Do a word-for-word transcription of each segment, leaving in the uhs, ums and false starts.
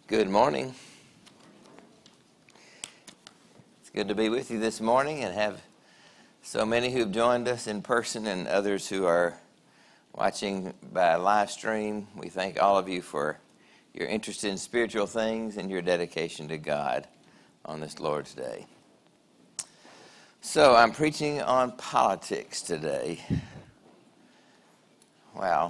Good morning. It's good to be with you this morning and have so many who've joined us in person and others who are watching by live stream. We thank all of you for your interest in spiritual things and your dedication to God on this Lord's Day. So I'm preaching on politics today. Wow.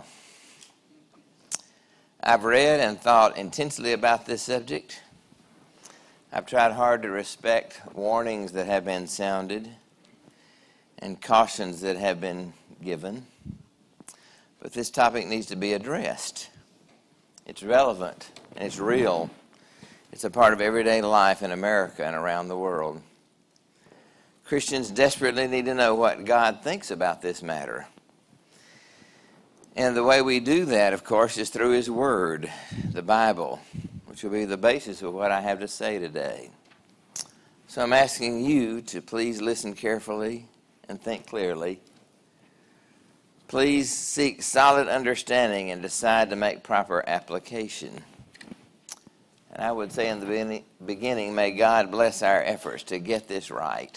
I've read and thought intensely about this subject. I've tried hard to respect warnings that have been sounded and cautions that have been given. But this topic needs to be addressed. It's relevant and it's real. It's a part of everyday life in America and around the world. Christians desperately need to know what God thinks about this matter. And the way we do that, of course, is through His Word, the Bible, which will be the basis of what I have to say today. So I'm asking you to please listen carefully and think clearly. Please seek solid understanding and decide to make proper application. And I would say in the beginning, may God bless our efforts to get this right.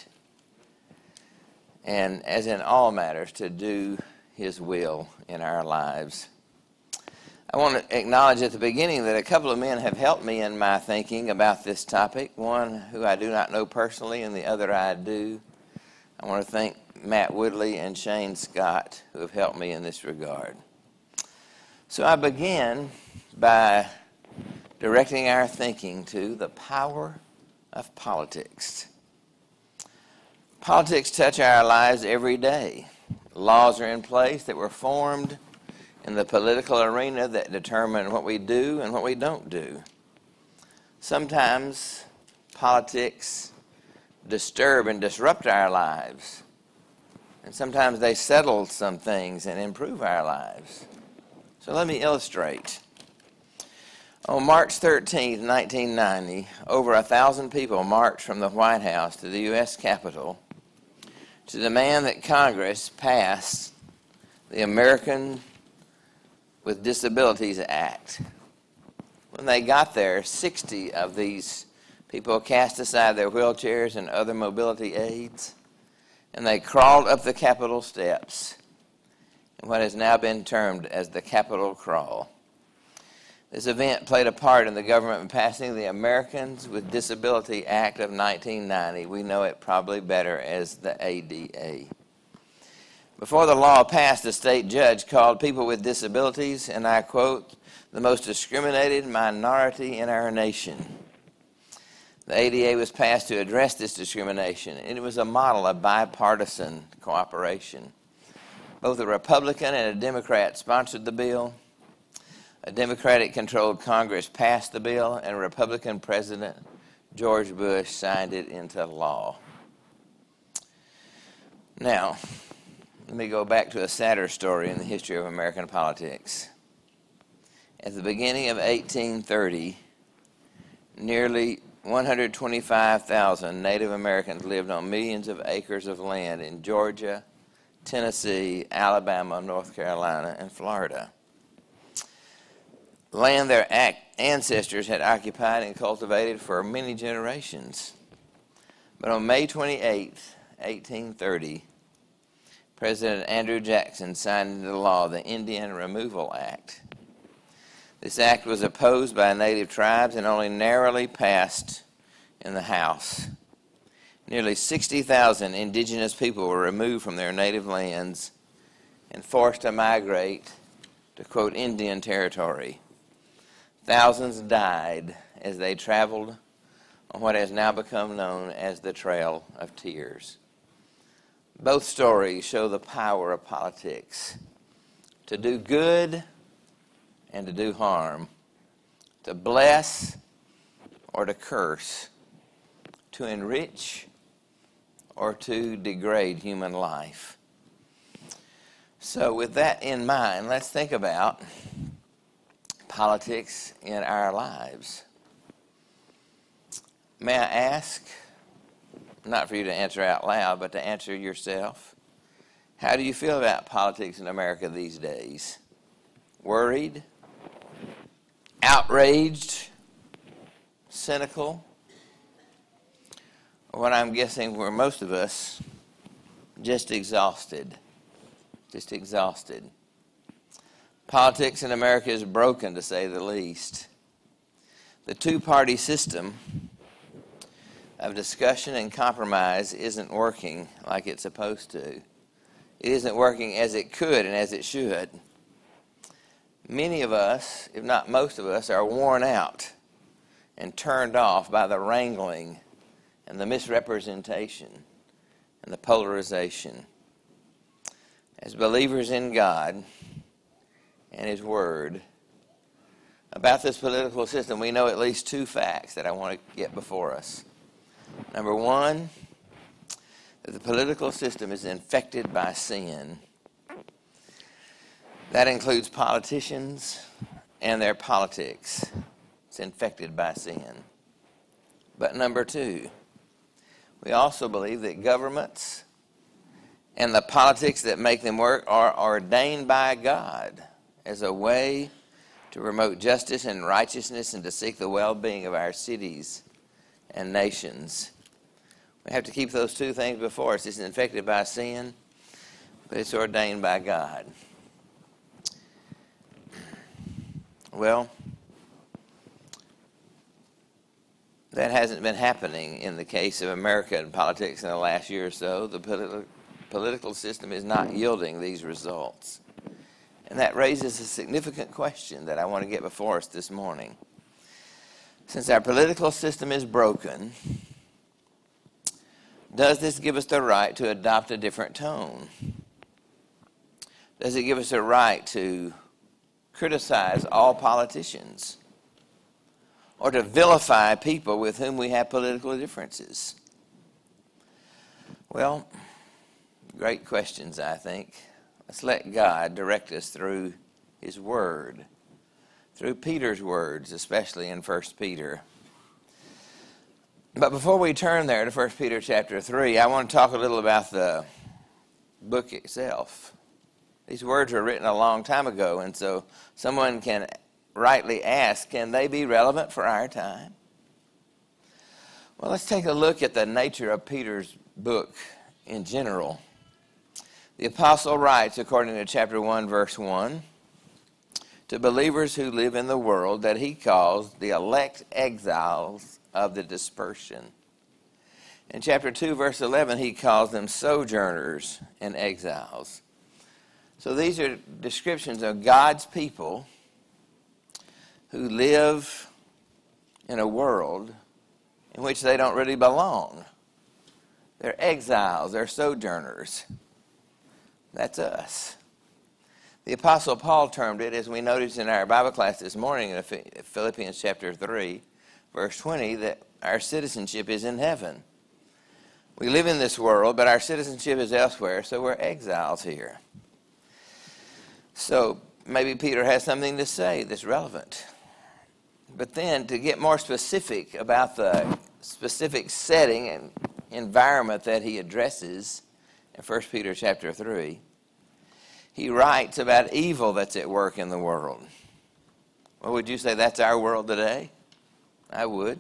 And as in all matters, to do His will in our lives. I want to acknowledge at the beginning that a couple of men have helped me in my thinking about this topic. One who I do not know personally and the other I do. I want to thank Matt Woodley and Shane Scott who have helped me in this regard. So I begin by directing our thinking to the power of politics. Politics touch our lives every day. Laws are in place that were formed in the political arena that determine what we do and what we don't do. Sometimes politics disturb and disrupt our lives. And sometimes they settle some things and improve our lives. So let me illustrate. On March thirteenth, nineteen ninety, over a thousand people marched from the White House to the U S Capitol to demand that Congress pass the American with Disabilities Act. When they got there, sixty of these people cast aside their wheelchairs and other mobility aids, and they crawled up the Capitol steps in what has now been termed as the Capitol Crawl. This event played a part in the government passing the Americans with Disability Act of nineteen ninety. We know it probably better as the A D A. Before the law passed, the state judge called people with disabilities, and I quote, the most discriminated minority in our nation. The A D A was passed to address this discrimination, and it was a model of bipartisan cooperation. Both a Republican and a Democrat sponsored the bill. A Democratic-controlled Congress passed the bill, and Republican President George Bush signed it into law. Now, let me go back to a sadder story in the history of American politics. At the beginning of eighteen thirty, nearly one hundred twenty-five thousand Native Americans lived on millions of acres of land in Georgia, Tennessee, Alabama, North Carolina, and Florida. Land their ancestors had occupied and cultivated for many generations. But on May twenty-eighth, eighteen thirty, President Andrew Jackson signed into law the Indian Removal Act. This act was opposed by native tribes and only narrowly passed in the House. Nearly sixty thousand indigenous people were removed from their native lands and forced to migrate to, quote, Indian territory. Thousands died as they traveled on what has now become known as the Trail of Tears. Both stories show the power of politics to do good and to do harm, to bless or to curse, to enrich or to degrade human life. So with that in mind, let's think about politics in our lives. May I ask, not for you to answer out loud, but to answer yourself, how do you feel about politics in America these days? Worried? Outraged? cynical, or what I'm guessing were most of us, just exhausted. Just exhausted. Politics in America is broken, to say the least. The two-party system of discussion and compromise isn't working like it's supposed to. It isn't working as it could and as it should. Many of us, if not most of us, are worn out and turned off by the wrangling and the misrepresentation and the polarization. As believers in God and His Word, about this political system, we know at least two facts that I want to get before us. Number one, that the political system is infected by sin. That includes politicians and their politics. It's infected by sin. But number two, we also believe that governments and the politics that make them work are ordained by God as a way to promote justice and righteousness and to seek the well-being of our cities and nations. We have to keep those two things before us. It's infected by sin, but it's ordained by God. Well, that hasn't been happening in the case of American politics in the last year or so. The politi- political system is not yielding these results. And that raises a significant question that I want to get before us this morning. Since our political system is broken, does this give us the right to adopt a different tone? Does it give us a right to criticize all politicians or to vilify people with whom we have political differences? Well, great questions, I think. Let's let God direct us through His Word, through Peter's words, especially in First Peter. But before we turn there to First Peter chapter three, I want to talk a little about the book itself. These words were written a long time ago, and so someone can rightly ask, can they be relevant for our time? Well, let's take a look at the nature of Peter's book in general. The apostle writes, according to chapter one, verse one, to believers who live in the world that he calls the elect exiles of the dispersion. In chapter two, verse eleven, he calls them sojourners and exiles. So these are descriptions of God's people who live in a world in which they don't really belong. They're exiles, they're sojourners. That's us. The Apostle Paul termed it, as we noticed in our Bible class this morning in Philippians chapter three, verse twenty, that our citizenship is in heaven. We live in this world, but our citizenship is elsewhere, so we're exiles here. So maybe Peter has something to say that's relevant. But then to get more specific about the specific setting and environment that he addresses in First Peter chapter three, he writes about evil that's at work in the world. Well, would you say that's our world today? I would.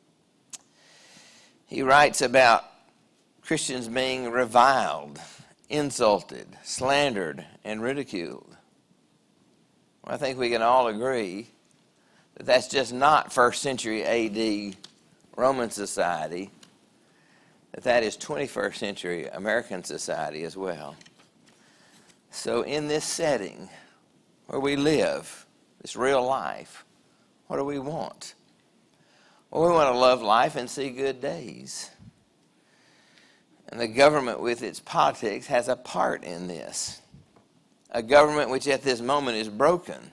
He writes about Christians being reviled, insulted, slandered, and ridiculed. Well, I think we can all agree that that's just not first century A D Roman society, that that is twenty-first century American society as well. So in this setting where we live, this real life, what do we want? Well, we want to love life and see good days. And the government with its politics has a part in this. A government which at this moment is broken.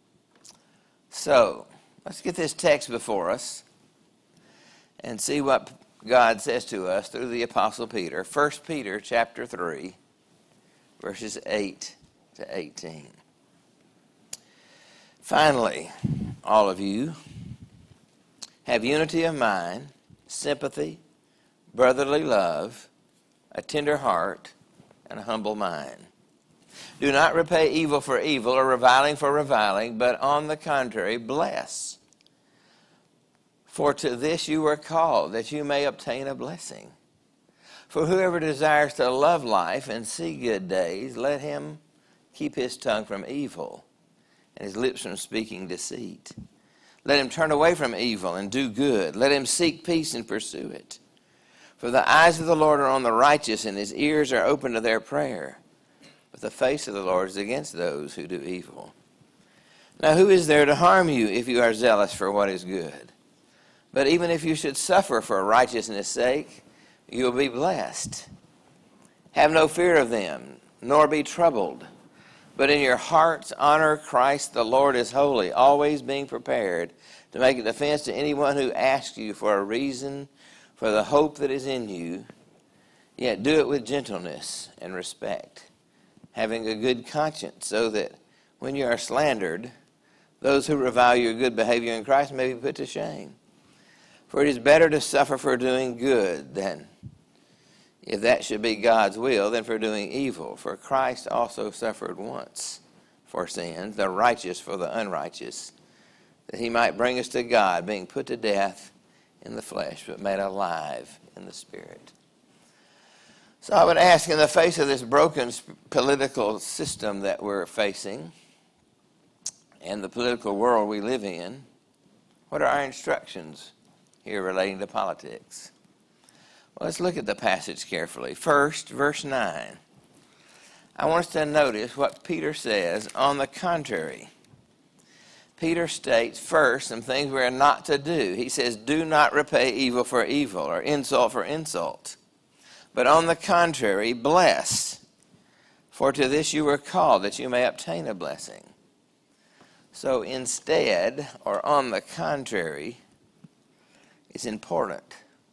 So, let's get this text before us and see what God says to us through the Apostle Peter. First Peter chapter three, verses eight to eighteen. Finally, all of you, have unity of mind, sympathy, brotherly love, a tender heart, and a humble mind. Do not repay evil for evil or reviling for reviling, but on the contrary, bless. For to this you were called, that you may obtain a blessing. For whoever desires to love life and see good days, let him keep his tongue from evil and his lips from speaking deceit. Let him turn away from evil and do good. Let him seek peace and pursue it. For the eyes of the Lord are on the righteous, and his ears are open to their prayer. But the face of the Lord is against those who do evil. Now who is there to harm you if you are zealous for what is good? But even if you should suffer for righteousness' sake, you will be blessed. Have no fear of them, nor be troubled. But in your hearts honor Christ the Lord as holy, always being prepared to make a defense to anyone who asks you for a reason for the hope that is in you, yet do it with gentleness and respect, having a good conscience, so that when you are slandered, those who revile your good behavior in Christ may be put to shame. For it is better to suffer for doing good than, if that should be God's will, than for doing evil. For Christ also suffered once for sins, the righteous for the unrighteous, that he might bring us to God, being put to death in the flesh, but made alive in the Spirit. So I would ask, in the face of this broken political system that we're facing and the political world we live in, what are our instructions here relating to politics? Well, let's look at the passage carefully. First, verse nine. I want us to notice what Peter says. On the contrary, Peter states first some things we are not to do. He says, do not repay evil for evil or insult for insult. But on the contrary, bless. For to this you were called, that you may obtain a blessing. So instead, or on the contrary, is important.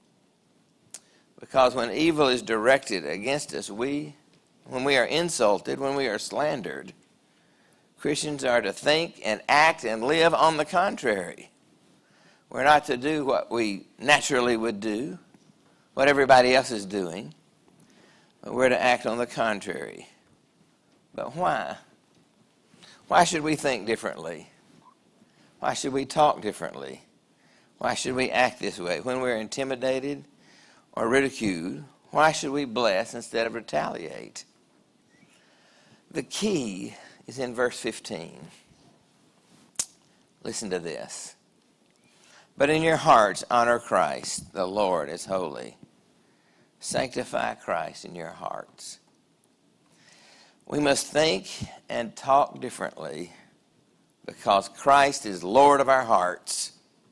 Because when evil is directed against us, we, when we are insulted, when we are slandered, Christians are to think and act and live on the contrary. We're not to do what we naturally would do, what everybody else is doing, but we're to act on the contrary. But why? Why should we think differently? Why should we talk differently? Why should we act this way? When we're intimidated or ridiculed, why should we bless instead of retaliate? The key is in verse fifteen. Listen to this. But in your hearts honor Christ, the Lord is holy. Sanctify Christ in your hearts. We must think and talk differently because Christ is Lord of our hearts.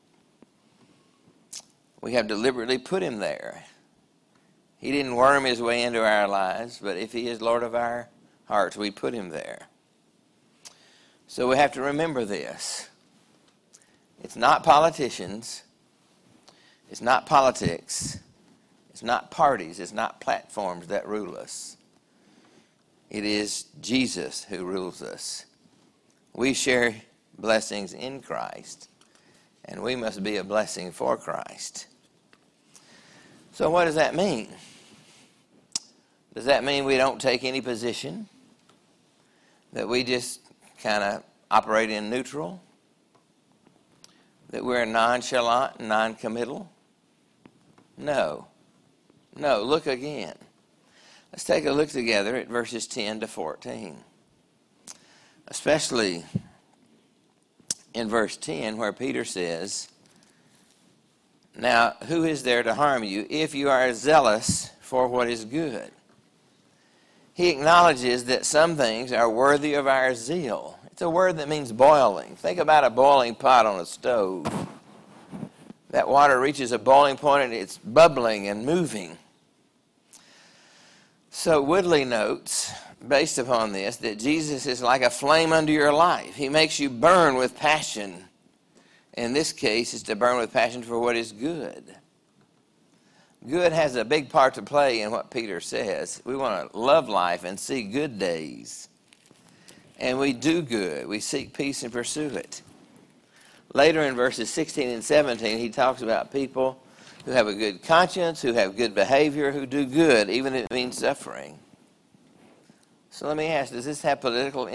We have deliberately put him there. He didn't worm his way into our lives, but if he is Lord of our hearts, we put him there. So we have to remember this. It's not politicians. It's not politics. It's not parties. It's not platforms that rule us. It is Jesus who rules us. We share blessings in Christ, and we must be a blessing for Christ. So what does that mean? Does that mean we don't take any position? That we just kind of operate in neutral? That we're nonchalant and non-committal? No. No, look again. Let's take a look together at verses ten to fourteen. Especially in verse ten, where Peter says, now, who is there to harm you if you are zealous for what is good? He acknowledges that some things are worthy of our zeal. It's a word that means boiling. Think about a boiling pot on a stove. That water reaches a boiling point and it's bubbling and moving. So Woodley notes, based upon this, that Jesus is like a flame under your life. He makes you burn with passion. In this case, it's to burn with passion for what is good. Good has a big part to play in what Peter says. We want to love life and see good days. And we do good. We seek peace and pursue it. Later in verses sixteen and seventeen, he talks about people who have a good conscience, who have good behavior, who do good, even if it means suffering. So let me ask, does this have political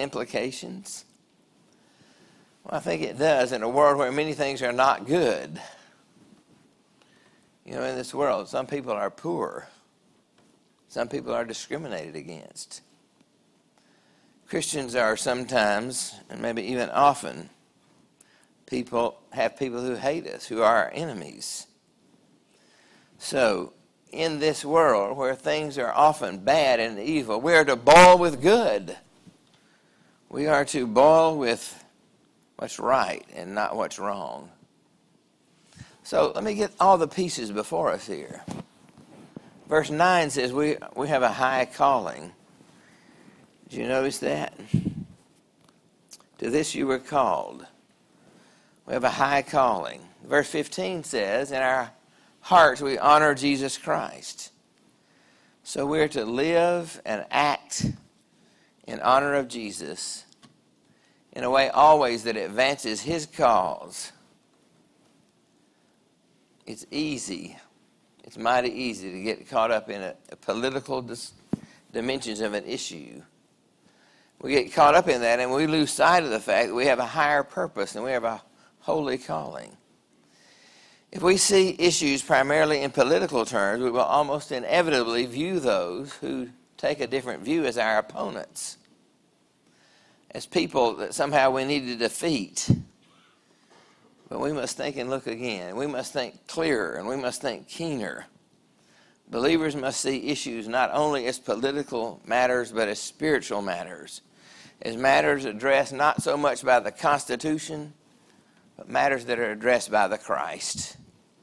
You know, in this world, some people are poor. Some people are discriminated against. Christians are sometimes, and maybe even often, people have people who hate us, who are our enemies. So, in this world where things are often bad and evil, we are to boil with good. We are to boil with what's right and not what's wrong. So let me get all the pieces before us here. Verse nine says we, we have a high calling. Did you notice that? To this you were called. We have a high calling. Verse fifteen says, in our hearts we honor Jesus Christ. So we're to live and act in honor of Jesus in a way always that advances his cause. It's easy, it's mighty easy to get caught up in a, a political dis- dimensions of an issue. We get caught up in that and we lose sight of the fact that we have a higher purpose and we have a holy calling. If we see issues primarily in political terms, we will almost inevitably view those who take a different view as our opponents, as people that somehow we need to defeat. But we must think and look again. We must think clearer and we must think keener. Believers must see issues not only as political matters, but as spiritual matters, as matters addressed not so much by the Constitution, but matters that are addressed by the Christ.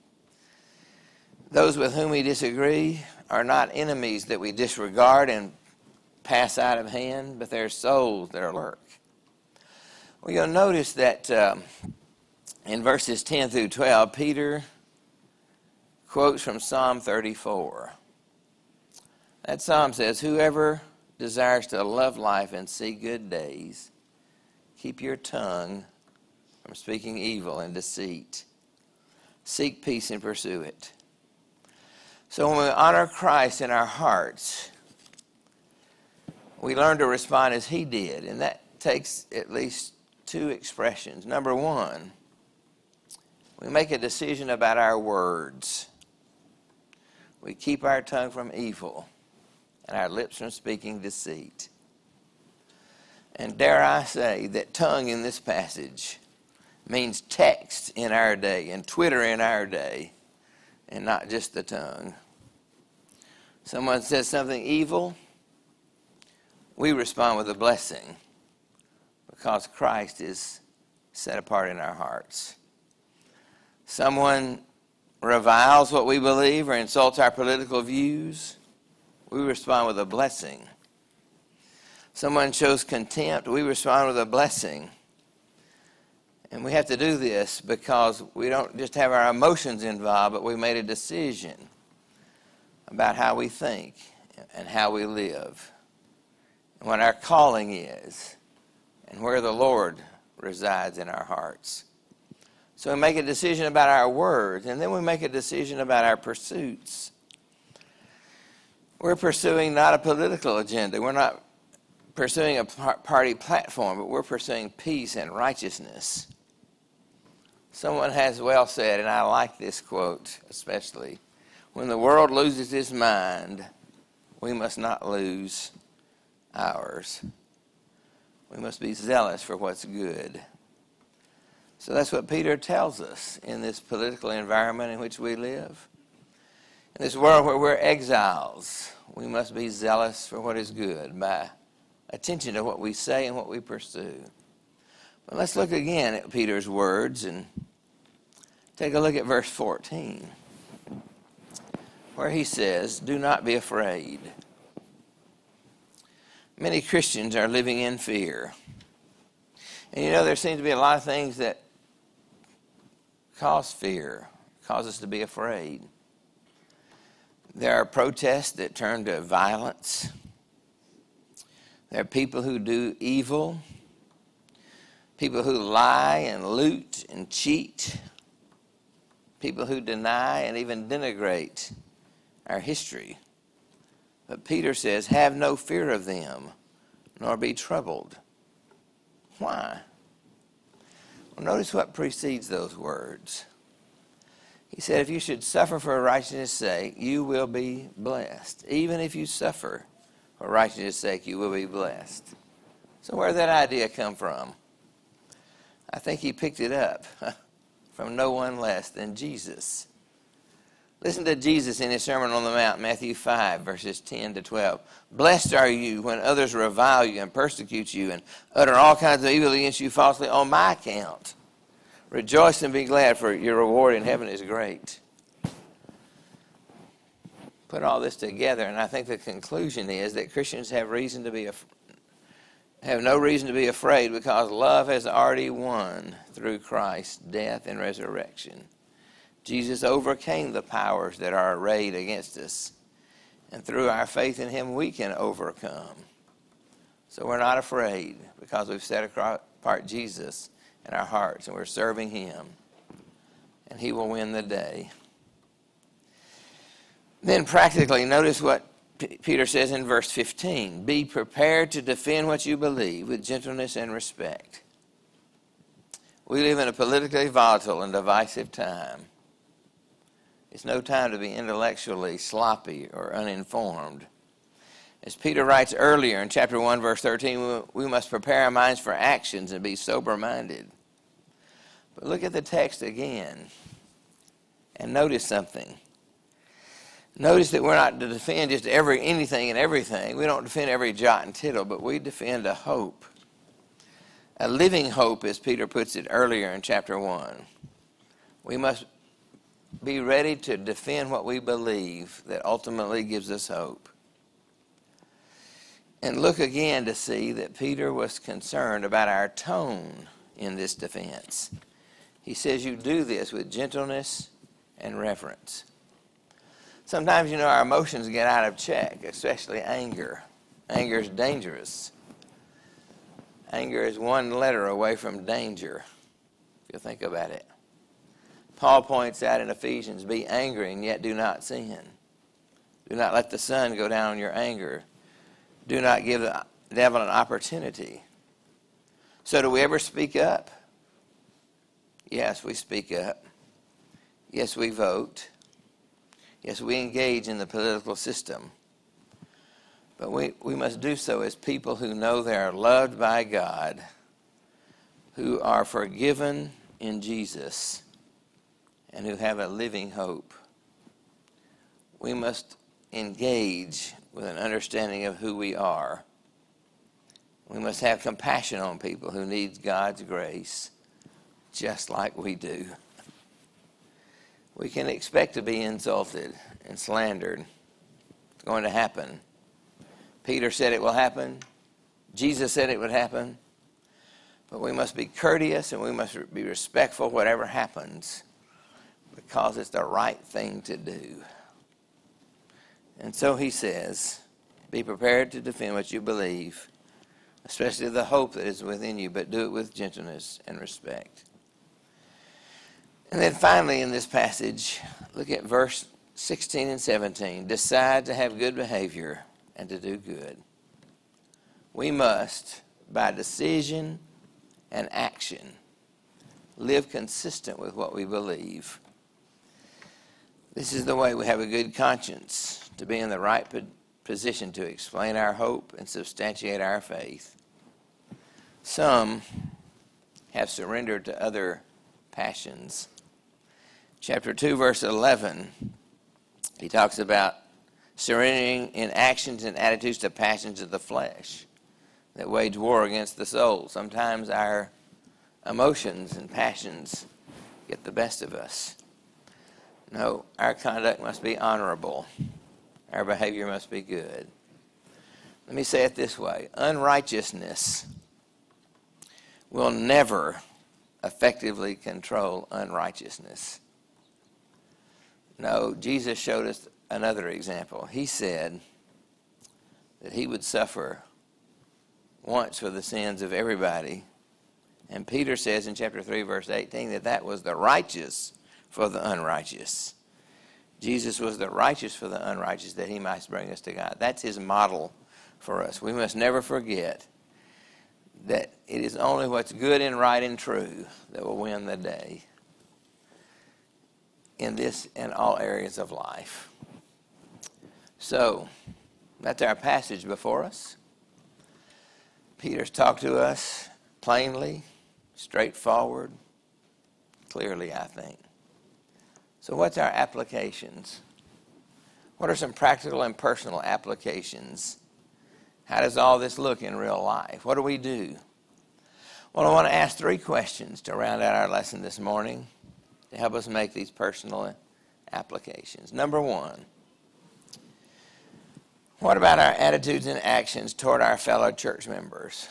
Those with whom we disagree are not enemies that we disregard and pass out of hand, but they're souls that are lurk. Well, you'll notice that um, in verses ten through twelve, Peter quotes from Psalm thirty-four. That psalm says, whoever desires to love life and see good days, keep your tongue from speaking evil and deceit. Seek peace and pursue it. So when we honor Christ in our hearts, we learn to respond as he did. And that takes at least two expressions. Number one, we make a decision about our words. We keep our tongue from evil and our lips from speaking deceit. And dare I say that tongue in this passage means text in our day and Twitter in our day, and not just the tongue. Someone says something evil, we respond with a blessing because Christ is set apart in our hearts. Someone reviles what we believe or insults our political views, we respond with a blessing. Someone shows contempt, we respond with a blessing. And we have to do this because we don't just have our emotions involved, but we made a decision about how we think and how we live, and what our calling is, and where the Lord resides in our hearts. So we make a decision about our words, and then we make a decision about our pursuits. We're pursuing not a political agenda. We're not pursuing a party platform, but we're pursuing peace and righteousness. Someone has well said, and I like this quote especially, when the world loses its mind, we must not lose ours. We must be zealous for what's good. So that's what Peter tells us in this political environment in which we live. In this world where we're exiles, we must be zealous for what is good by attention to what we say and what we pursue. But let's look again at Peter's words and take a look at verse fourteen, where he says, do not be afraid. Many Christians are living in fear. And you know, there seems to be a lot of things that cause fear, cause us to be afraid. There are protests that turn to violence. There are people who do evil, people who lie and loot and cheat, people who deny and even denigrate our history. But Peter says, have no fear of them, nor be troubled. Why? Well, notice what precedes those words. He said, if you should suffer for righteousness' sake, you will be blessed. Even if you suffer for righteousness' sake, you will be blessed. So where did that idea come from? I think he picked it up from no one less than Jesus. Listen to Jesus in his Sermon on the Mount, Matthew five, verses ten to twelve. Blessed are you when others revile you and persecute you and utter all kinds of evil against you falsely on my account. Rejoice and be glad, for your reward in heaven is great. Put all this together, and I think the conclusion is that Christians have reason to be af- have no reason to be afraid, because love has already won through Christ's death and resurrection. Jesus overcame the powers that are arrayed against us, and through our faith in him we can overcome. So we're not afraid, because we've set apart Jesus in our hearts and we're serving him, and he will win the day. Then practically, notice what P- Peter says in verse fifteen. Be prepared to defend what you believe with gentleness and respect. We live in a politically volatile and divisive time. It's no time to be intellectually sloppy or uninformed. As Peter writes earlier in chapter one, verse thirteen, we must prepare our minds for actions and be sober-minded. But look at the text again and notice something. Notice that we're not to defend just every anything and everything. We don't defend every jot and tittle, but we defend a hope. A living hope, as Peter puts it earlier in chapter one. We must be ready to defend what we believe that ultimately gives us hope. And look again to see that Peter was concerned about our tone in this defense. He says you do this with gentleness and reverence. Sometimes, you know, our emotions get out of check, especially anger. Anger is dangerous. Anger is one letter away from danger, if you think about it. Paul points out in Ephesians, be angry and yet do not sin. Do not let the sun go down on your anger. Do not give the devil an opportunity. So do we ever speak up? Yes, we speak up. Yes, we vote. Yes, we engage in the political system. But we, we must do so as people who know they are loved by God, who are forgiven in Jesus, and who have a living hope. We must engage with an understanding of who we are. We must have compassion on people who need God's grace, just like we do. We can expect to be insulted and slandered. It's going to happen. Peter said it will happen. Jesus said it would happen. But we must be courteous and we must be respectful whatever happens, because it's the right thing to do. And so he says, be prepared to defend what you believe, especially the hope that is within you, but do it with gentleness and respect. And then finally in this passage, look at verse sixteen and seventeen. Decide to have good behavior and to do good. We must, by decision and action, live consistent with what we believe. This is the way we have a good conscience, to be in the right position to explain our hope and substantiate our faith. Some have surrendered to other passions. Chapter two, verse eleven, he talks about surrendering in actions and attitudes to passions of the flesh that wage war against the soul. Sometimes our emotions and passions get the best of us. No, our conduct must be honorable. Our behavior must be good. Let me say it this way. Unrighteousness will never effectively control unrighteousness. No, Jesus showed us another example. He said that he would suffer once for the sins of everybody. And Peter says in chapter three, verse eighteen, that that was the righteous for the unrighteous. Jesus was the righteous for the unrighteous, that he might bring us to God. That's his model for us. We must never forget that it is only what's good and right and true that will win the day. in this and all areas of life. So, that's our passage before us. Peter's talked to us plainly, straightforward, clearly, I think. So what's our applications? What are some practical and personal applications? How does all this look in real life? What do we do? Well, I want to ask three questions to round out our lesson this morning to help us make these personal applications. Number one, what about our attitudes and actions toward our fellow church members?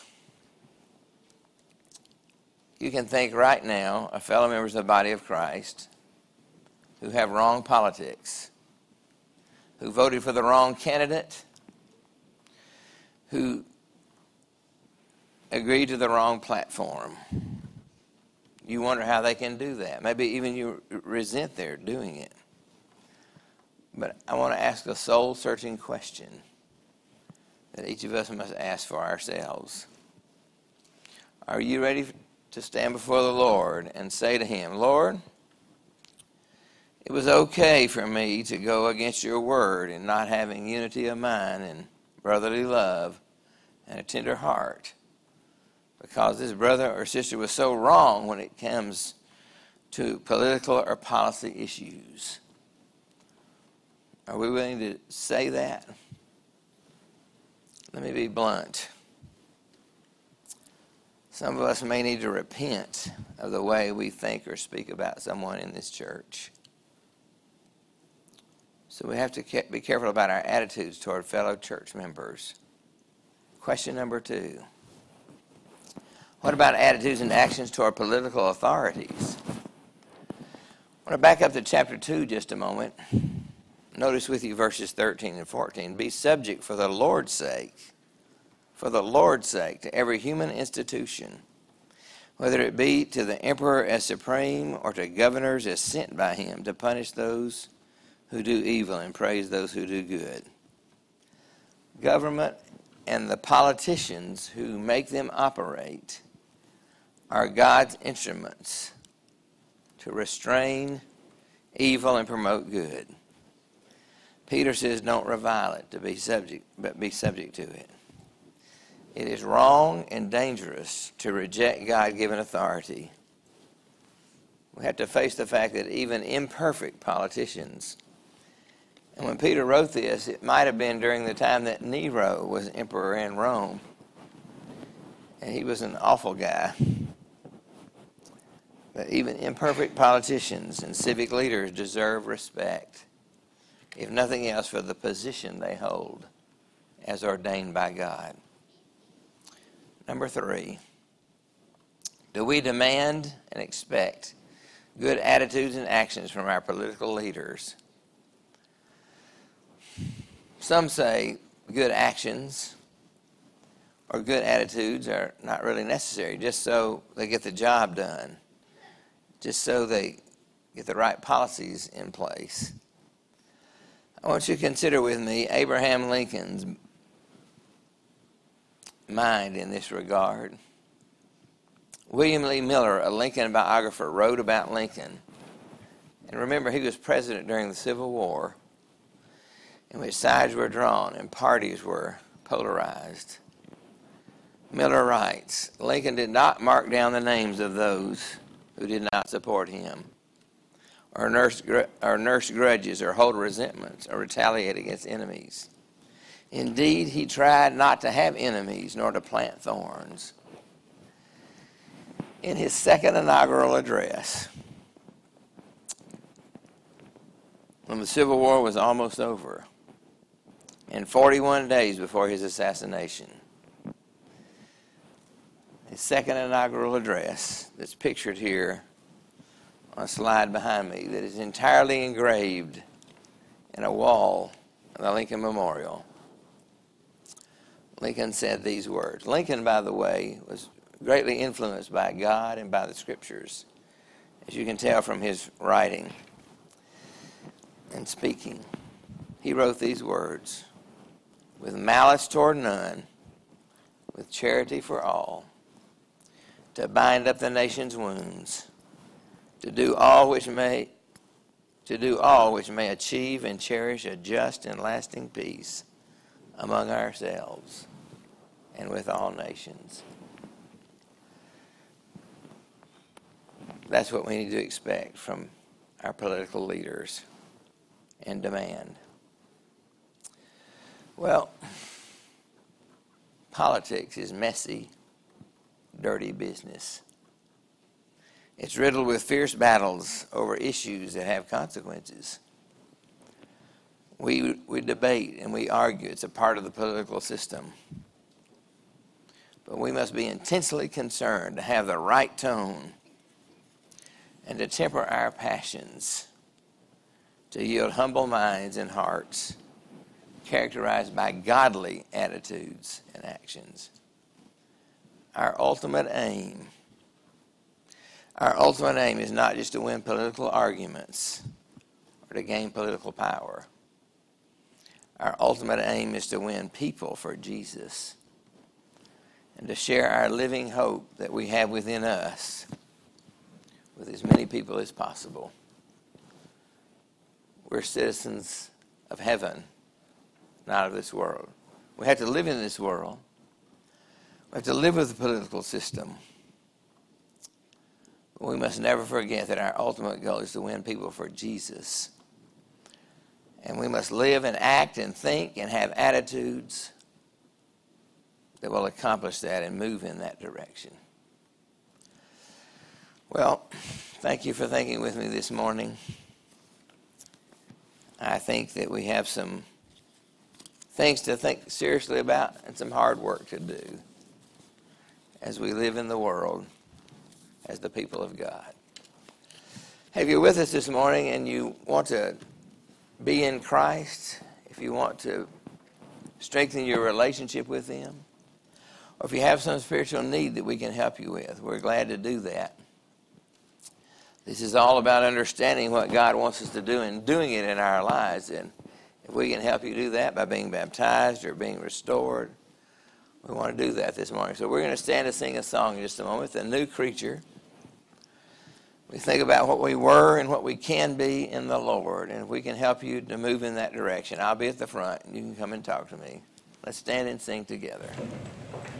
You can think right now of fellow members of the body of Christ who have wrong politics, who voted for the wrong candidate, who agreed to the wrong platform. You wonder how they can do that. Maybe even you resent their doing it. But I want to ask a soul-searching question that each of us must ask for ourselves. Are you ready to stand before the Lord and say to him, Lord, it was okay for me to go against your word in not having unity of mind and brotherly love and a tender heart, because this brother or sister was so wrong when it comes to political or policy issues. Are we willing to say that? Let me be blunt. Some of us may need to repent of the way we think or speak about someone in this church. So we have to be careful about our attitudes toward fellow church members. Question number two. What about attitudes and actions toward political authorities? I want to back up to chapter two just a moment. Notice with you verses thirteen and fourteen. Be subject for the Lord's sake, for the Lord's sake, to every human institution, whether it be to the emperor as supreme or to governors as sent by him to punish those who do evil and praise those who do good. Government and the politicians who make them operate are God's instruments to restrain evil and promote good. Peter says, don't revile it, to be subject, but be subject to it. It is wrong and dangerous to reject God-given authority. We have to face the fact that even imperfect politicians, and when Peter wrote this, it might have been during the time that Nero was emperor in Rome, and he was an awful guy. But even imperfect politicians and civic leaders deserve respect, if nothing else for the position they hold as ordained by God. Number three, do we demand and expect good attitudes and actions from our political leaders? Some say good actions or good attitudes are not really necessary, just so they get the job done, just so they get the right policies in place. I want you to consider with me Abraham Lincoln's mind in this regard. William Lee Miller, a Lincoln biographer, wrote about Lincoln. And remember, he was president during the Civil War, in which sides were drawn and parties were polarized. Miller writes, Lincoln did not mark down the names of those who did not support him, or nurse, or nurse grudges, or hold resentments, or retaliate against enemies. Indeed, he tried not to have enemies, nor to plant thorns. In his second inaugural address, when the Civil War was almost over, and forty-one days before his assassination, his second inaugural address that's pictured here on a slide behind me, that is entirely engraved in a wall of the Lincoln Memorial. Lincoln said these words. Lincoln, by the way, was greatly influenced by God and by the Scriptures, as you can tell from his writing and speaking. He wrote these words, with malice toward none, with charity for all, to bind up the nation's wounds, to do all which may to do all which may achieve and cherish a just and lasting peace among ourselves and with all nations. That's what we need to expect from our political leaders and demand. Well, politics is messy, dirty business. It's riddled with fierce battles over issues that have consequences. We, we debate and we argue. It's a part of the political system. But we must be intensely concerned to have the right tone and to temper our passions, to yield humble minds and hearts characterized by godly attitudes and actions. Our ultimate aim, our ultimate aim is not just to win political arguments or to gain political power. Our ultimate aim is to win people for Jesus and to share our living hope that we have within us with as many people as possible. We're citizens of heaven, not of this world. We have to live in this world. We have to live with the political system. But we must never forget that our ultimate goal is to win people for Jesus. And we must live and act and think and have attitudes that will accomplish that and move in that direction. Well, thank you for thinking with me this morning. I think that we have some things to think seriously about and some hard work to do as we live in the world as the people of God. Hey, if you're with us this morning and you want to be in Christ, if you want to strengthen your relationship with Him, or if you have some spiritual need that we can help you with, we're glad to do that. This is all about understanding what God wants us to do and doing it in our lives. And if we can help you do that by being baptized or being restored, we want to do that this morning. So we're going to stand and sing a song in just a moment, The New Creature. We think about what we were and what we can be in the Lord. And if we can help you to move in that direction, I'll be at the front and you can come and talk to me. Let's stand and sing together.